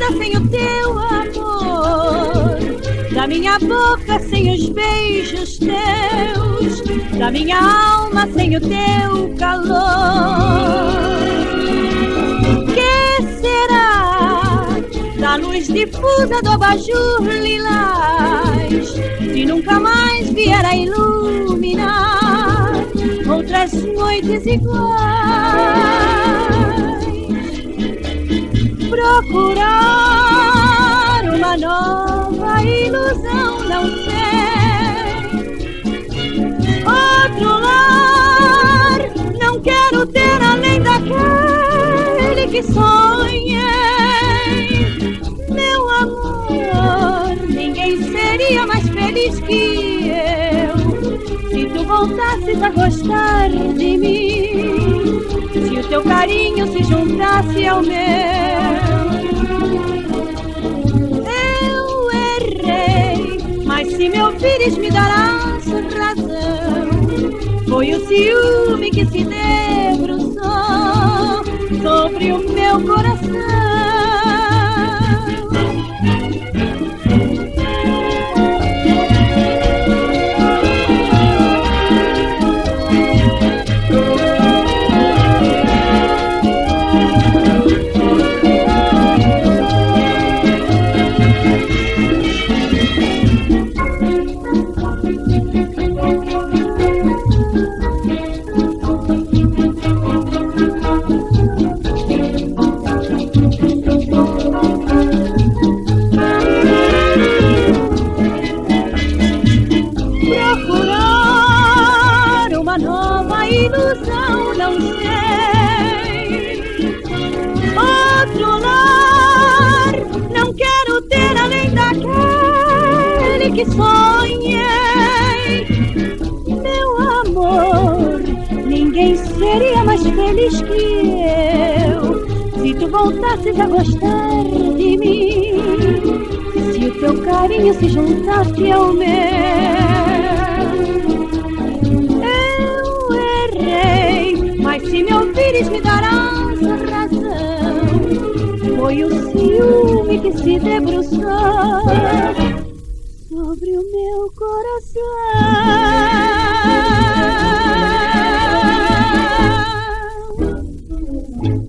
sem o teu amor, da minha boca sem os beijos teus, da minha alma sem o teu calor. Que será da luz difusa do abajur lilás, se nunca mais vier a iluminar outras noites iguais? Procurar uma nova ilusão, não sei, outro lar não quero ter além daquele que sonhei. Meu amor, ninguém seria mais feliz que eu se tu voltasses a gostar de mim, se o teu carinho se juntasse ao meu. Eu errei, mas se me ouvires me darás razão. Foi o ciúme que se debruçou sobre o meu coração. Ilusão, não sei, outro lar não quero ter além daquele que sonhei. Meu amor, ninguém seria mais feliz que eu se tu voltasses a gostar de mim, se o teu carinho se juntasse ao meu. Mas se me ouvires me darás razão. Foi o ciúme que se debruçou sobre o meu coração.